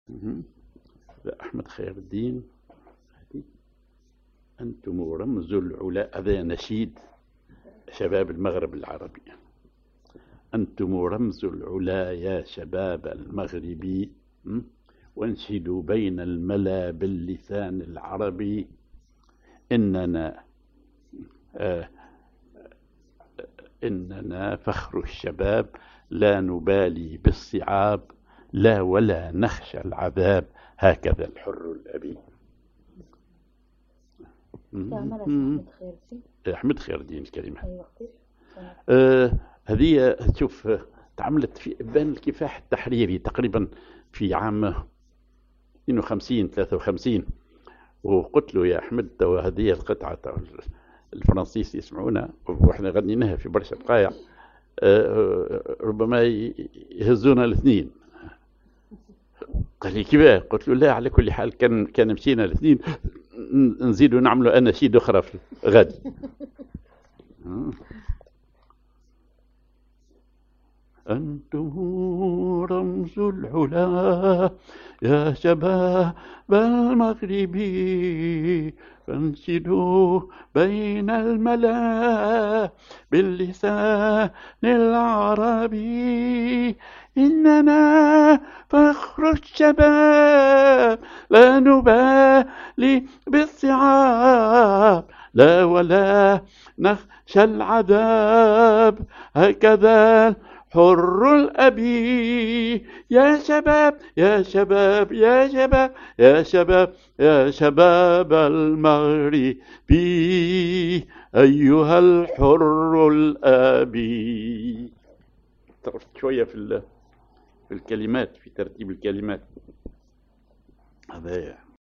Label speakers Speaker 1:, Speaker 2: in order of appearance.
Speaker 1: مهم. أحمد خير الدين. أنتم رمز العلا، هذا نشيد شباب المغرب العربي. أنتم رمز العلا يا شباب المغرب، وانشدوا بين الملا باللسان العربي. إننا إننا فخر الشباب، لا نبالي بالصعاب، لا ولا نخشى العذاب، هكذا الحر الأبي. أحمد خير الدين الكلمة. هذه شوف تعملت في إبان الكفاح التحريري تقريبا في عام 52 53. وقلت له يا أحمد هذه القطعة الفرنسيس يسمعونا وإحنا غنيناها في برشا بقايع، ربما يهزونا الاثنين. قال لي كيف؟ قلت له لا، على كل حال كان مشينا الاثنين نزيدوا نعملوا أناشيد أخرى في غادي. أنتم رمز العلا يا شباب المغرب، فانشدوا بين الملا باللسان العربي. إننا فخر الشباب، لا نبالي بالصعاب، لا ولا نخشى العذاب، هكذا حر الأبي. يا شباب يا شباب يا شباب يا شباب يا شباب المغرب، أيها الحر الأبي. طرفت شوية في الكلمات، في ترتيب الكلمات هذا